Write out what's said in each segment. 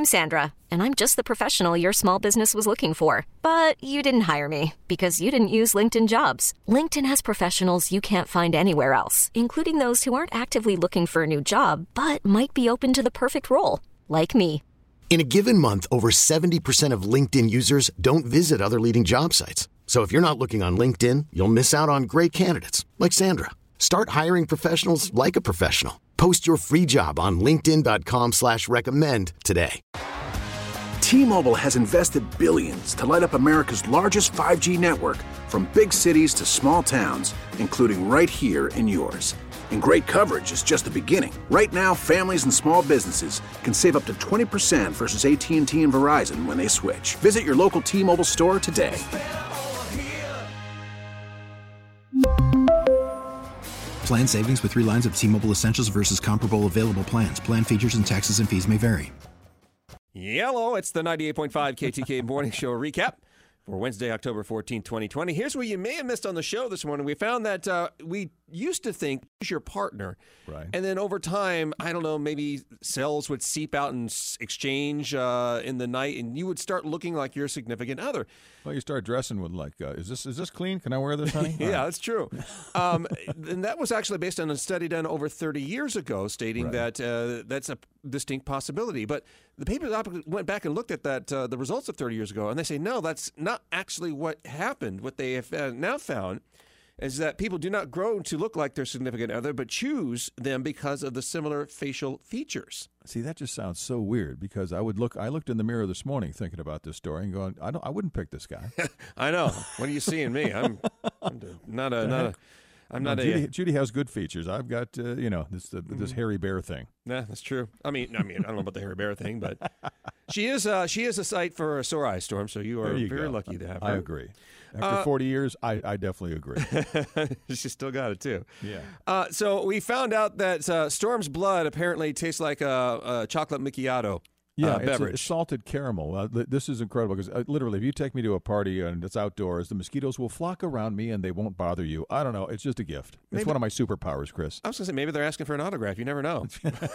I'm Sandra, and I'm just the professional your small business was looking for. But you didn't hire me because you didn't use LinkedIn Jobs. LinkedIn has professionals you can't find anywhere else, including those who aren't actively looking for a new job, but might be open to the perfect role, like me. In a given month, over 70% of LinkedIn users don't visit other leading job sites. So if you're not looking on LinkedIn, you'll miss out on great candidates like Sandra. Start hiring professionals like a professional. Post your free job on linkedin.com/recommend today. T-Mobile has invested billions to light up America's largest 5G network, from big cities to small towns, including right here in yours. And great coverage is just the beginning. Right now, families and small businesses can save up to 20% versus AT&T and Verizon when they switch. Visit your local T-Mobile store today. Plan savings with 3 lines of T-Mobile Essentials versus comparable available plans. Plan features and taxes and fees may vary. Hello, it's the 98.5 KTK Morning Show recap for Wednesday, October 14, 2020. Here's what you may have missed on the show this morning. We found that we used to think is your partner. Right. And then over time, I don't know, maybe cells would seep out and exchange in the night, and you would start looking like your significant other. Well, you start dressing with like, is this clean? Can I wear this, honey? Yeah, that's true. And that was actually based on a study done over 30 years ago, stating that that's a distinct possibility. But the paper went back and looked at that the results of 30 years ago, and they say, no, that's not actually what happened. What they have now found is that people do not grow to look like their significant other, but choose them because of the similar facial features. See, that just sounds so weird because I looked in the mirror this morning thinking about this story and going, I wouldn't pick this guy. I know. What are you seeing me? I'm not a. Judy has good features. I've got this hairy bear thing. Yeah, that's true. I mean, I don't know about the hairy bear thing, but she is a sight for a sore eye, Storm. So you are very lucky to have her. I agree. After 40 years, I definitely agree. She's still got it too. Yeah. So we found out that Storm's blood apparently tastes like a chocolate macchiato. Beverage. It's salted caramel. This is incredible because literally, if you take me to a party and it's outdoors, the mosquitoes will flock around me and they won't bother you. I don't know. It's just a gift. It's one of my superpowers, Chris. I was going to say, maybe they're asking for an autograph. You never know.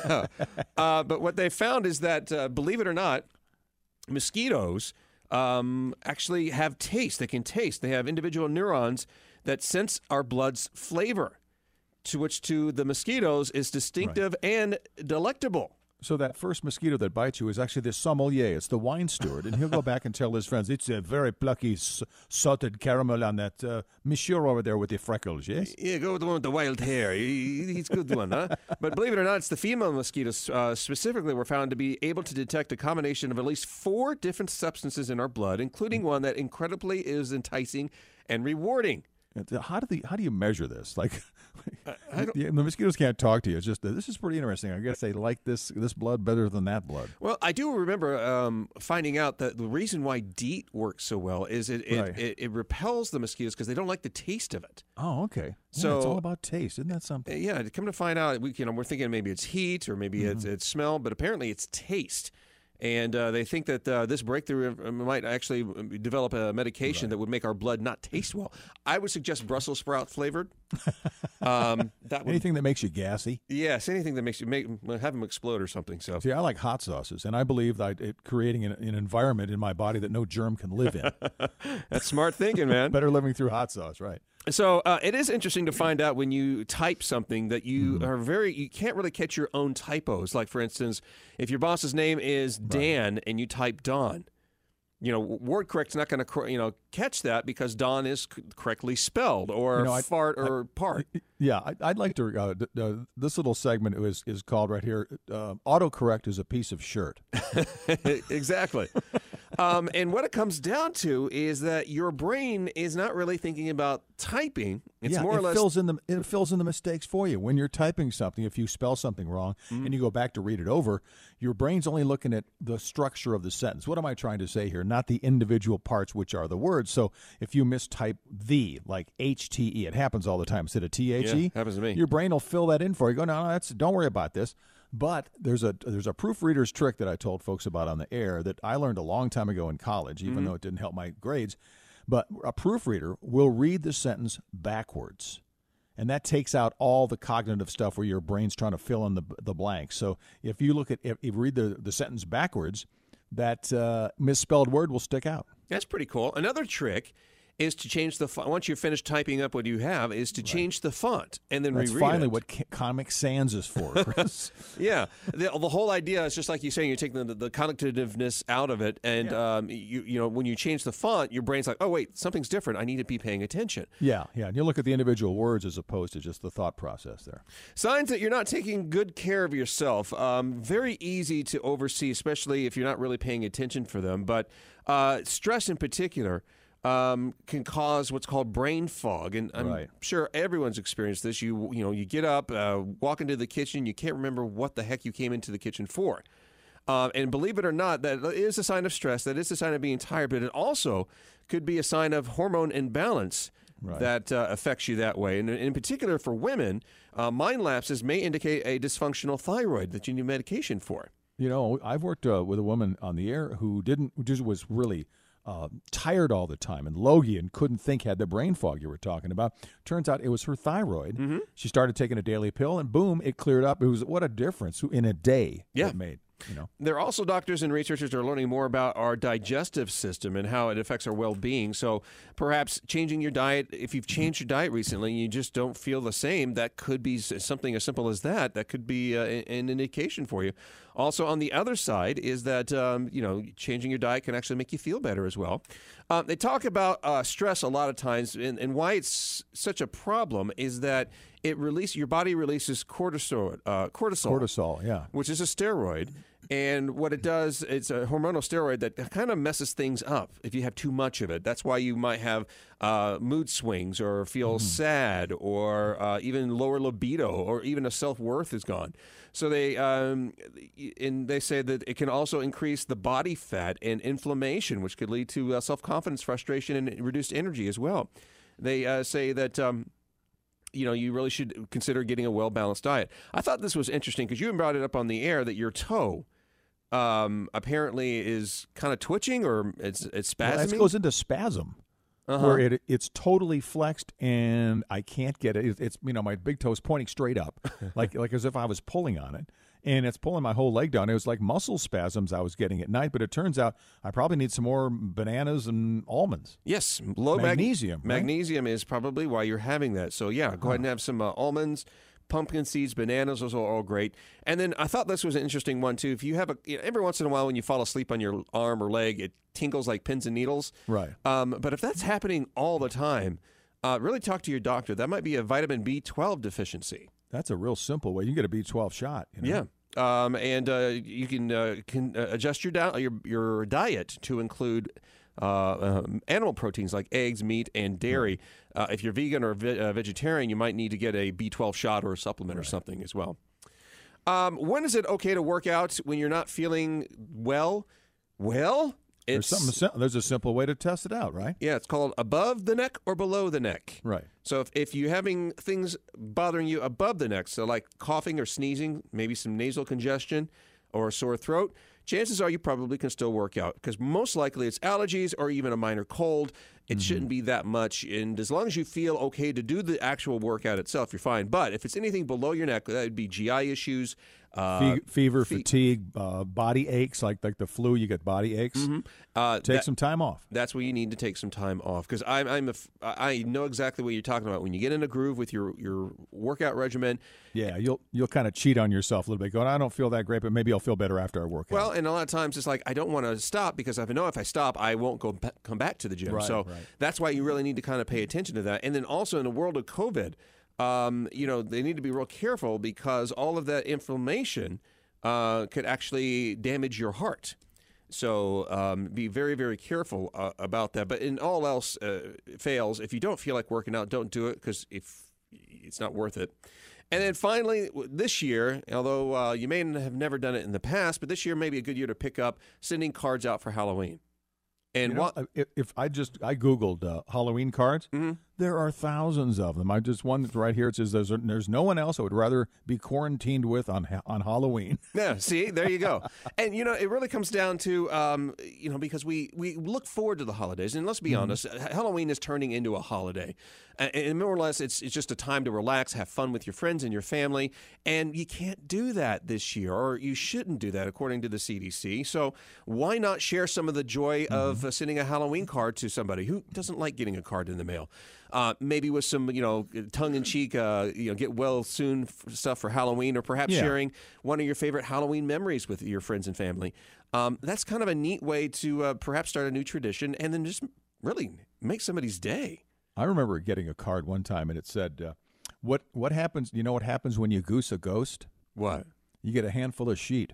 But what they found is that, believe it or not, mosquitoes actually have taste. They can taste. They have individual neurons that sense our blood's flavor, which to the mosquitoes is distinctive and delectable. So that first mosquito that bites you is actually the sommelier. It's the wine steward. And he'll go back and tell his friends, it's a very plucky salted caramel on that monsieur over there with the freckles, yes? Yeah, go with the one with the wild hair. He's a good one, huh? But believe it or not, it's the female mosquitoes specifically were found to be able to detect a combination of at least 4 different substances in our blood, including one that incredibly is enticing and rewarding. How do you measure this? Like, the mosquitoes can't talk to you. It's just this is pretty interesting. I guess they like this blood better than that blood. Well, I do remember finding out that the reason why DEET works so well is it repels the mosquitoes because they don't like the taste of it. Oh, okay. So yeah, it's all about taste, isn't that something? Yeah. Come to find out, we're thinking maybe it's heat or maybe it's smell, but apparently it's taste. And they think that this breakthrough might actually develop a medication that would make our blood not taste well. I would suggest Brussels sprout flavored. Anything that makes you gassy. Yes, anything that makes you have them explode or something. So see, I like hot sauces, and I believe that creating an environment in my body that no germ can live in. That's smart thinking, man. Better living through hot sauce, right? So it is interesting to find out when you type something that you you can't really catch your own typos. Like, for instance, if your boss's name is Dan and you type Don, word correct's not going to catch that because Don is correctly spelled or fart or part. Yeah, I'd like to. This little segment is called right here. Autocorrect is a piece of shirt. Exactly. And what it comes down to is that your brain is not really thinking about typing. It's more or less it fills in the mistakes for you. When you're typing something, if you spell something wrong and you go back to read it over, your brain's only looking at the structure of the sentence. What am I trying to say here? Not the individual parts, which are the words. So if you mistype the, like HTE, it happens all the time instead of THE. Yeah, happens to me. Your brain will fill that in for you. Go, no, don't worry about this. But there's a proofreader's trick that I told folks about on the air that I learned a long time ago in college, even though it didn't help my grades. But a proofreader will read the sentence backwards. And that takes out all the cognitive stuff where your brain's trying to fill in the blanks. So if you read the sentence backwards, that misspelled word will stick out. That's pretty cool. Another trick is to change the font. Once you've finished typing up what you have, is to change the font and then reread it. That's finally what Comic Sans is for, Chris. Yeah. The whole idea is just like you're saying, you're taking the cognitiveness out of it. And, you know, when you change the font, your brain's like, oh, wait, something's different. I need to be paying attention. Yeah. And you look at the individual words as opposed to just the thought process there. Signs that you're not taking good care of yourself. Very easy to oversee, especially if you're not really paying attention for them. But stress in particular can cause what's called brain fog, and I'm sure everyone's experienced this. You get up, walk into the kitchen, you can't remember what the heck you came into the kitchen for. And believe it or not, that is a sign of stress. That is a sign of being tired, but it also could be a sign of hormone imbalance that affects you that way. And in particular for women, mind lapses may indicate a dysfunctional thyroid that you need medication for. You know, I've worked with a woman on the air who just was really tired all the time and logy and couldn't think, had the brain fog you were talking about. Turns out it was her thyroid. Mm-hmm. She started taking a daily pill, and boom, it cleared up. It was what a difference in a day it made. You know, there are also doctors and researchers that are learning more about our digestive system and how it affects our well-being. So perhaps changing your diet, if you've changed your diet recently and you just don't feel the same, that could be something as simple as that. That could be an indication for you. Also, on the other side is that, changing your diet can actually make you feel better as well. They talk about stress a lot of times, and why it's such a problem is that your body releases cortisol. Cortisol, yeah. Which is a steroid. And what it does, it's a hormonal steroid that kind of messes things up if you have too much of it. That's why you might have mood swings or feel sad or even lower libido or even a self-worth is gone. So they say that it can also increase the body fat and inflammation, which could lead to self-confidence, frustration, and reduced energy as well. They say that you really should consider getting a well-balanced diet. I thought this was interesting because you brought it up on the air that your toe apparently is kind of twitching or it's spasming. Well, that goes into spasm, where it's totally flexed and I can't get it. It's my big toe is pointing straight up, like as if I was pulling on it. And it's pulling my whole leg down. It was like muscle spasms I was getting at night, but it turns out I probably need some more bananas and almonds. Yes, low magnesium. Magnesium is probably why you're having that. So, yeah, go ahead and have some almonds, pumpkin seeds, bananas. Those are all great. And then I thought this was an interesting one, too. If you have every once in a while when you fall asleep on your arm or leg, it tingles like pins and needles. Right. But if that's happening all the time, really talk to your doctor. That might be a vitamin B12 deficiency. That's a real simple way. You can get a B12 shot. You know? Yeah. And you can adjust your diet to include animal proteins like eggs, meat, and dairy. If you're vegan or vegetarian, you might need to get a B12 shot or a supplement or something as well. When is it okay to work out when you're not feeling well? Well, there's a simple way to test it out, right? Yeah, it's called above the neck or below the neck. Right. So if you're having things bothering you above the neck, so like coughing or sneezing, maybe some nasal congestion or a sore throat, chances are you probably can still work out because most likely it's allergies or even a minor cold. It shouldn't be that much. And as long as you feel okay to do the actual workout itself, you're fine. But if it's anything below your neck, that would be GI issues. Fever, fatigue, body aches, like the flu, you get body aches. Take some time off. That's where you need to take some time off because I know exactly what you're talking about. When you get in a groove with your workout regimen, yeah, you'll kind of cheat on yourself a little bit, going, I don't feel that great, but maybe I'll feel better after I work out. Well, and a lot of times it's like I don't want to stop because I know if I stop, I won't come back to the gym. Right, so that's why you really need to kind of pay attention to that. And then also in the world of COVID, they need to be real careful because all of that inflammation could actually damage your heart. So be very, very careful about that. But in all else fails, if you don't feel like working out, don't do it because if it's not worth it. And then finally, this year, although you may have never done it in the past, but this year may be a good year to pick up sending cards out for Halloween. And if I Googled Halloween cards, There are thousands of them. I just one right here. It says there's no one else I would rather be quarantined with on Halloween. Yeah, see, there you go. And, it really comes down to, because we look forward to the holidays. And let's be honest, Halloween is turning into a holiday. And more or less, it's just a time to relax, have fun with your friends and your family. And you can't do that this year, or you shouldn't do that, according to the CDC. So why not share some of the joy of sending a Halloween card to somebody who doesn't like getting a card in the mail? Maybe with some, tongue-in-cheek, get well soon stuff for Halloween, or perhaps sharing one of your favorite Halloween memories with your friends and family. That's kind of a neat way to perhaps start a new tradition and then just really make somebody's day. I remember getting a card one time, and it said, "What happens? You know what happens when you goose a ghost? What? You get a handful of sheet."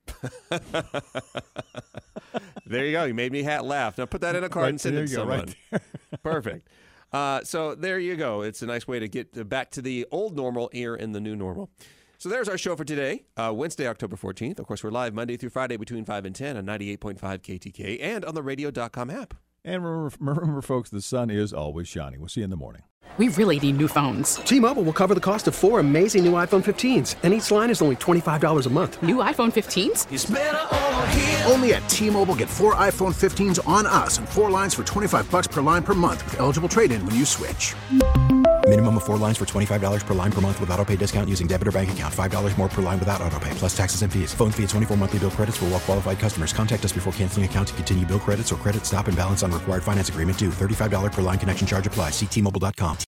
There you go. You made me laugh. Now put that in a card and send it to someone. Right. Perfect. So there you go. It's a nice way to get back to the old normal here in the new normal. So there's our show for today, Wednesday, October 14th. Of course, we're live Monday through Friday between 5 and 10 on 98.5 KTK and on the radio.com app. And remember, folks, the sun is always shining. We'll see you in the morning. We really need new phones. T-Mobile will cover the cost of 4 amazing new iPhone 15s, and each line is only $25 a month. New iPhone 15s? It's better over here. Only at T-Mobile, get 4 iPhone 15s on us and 4 lines for $25 per line per month with eligible trade-in when you switch. Minimum of 4 lines for $25 per line per month with autopay discount using debit or bank account. $5 more per line without autopay, plus taxes and fees. Phone fee at 24 monthly bill credits for well-qualified customers. Contact us before canceling account to continue bill credits or credit stop and balance on required finance agreement due. $35 per line connection charge applies. See T-Mobile.com.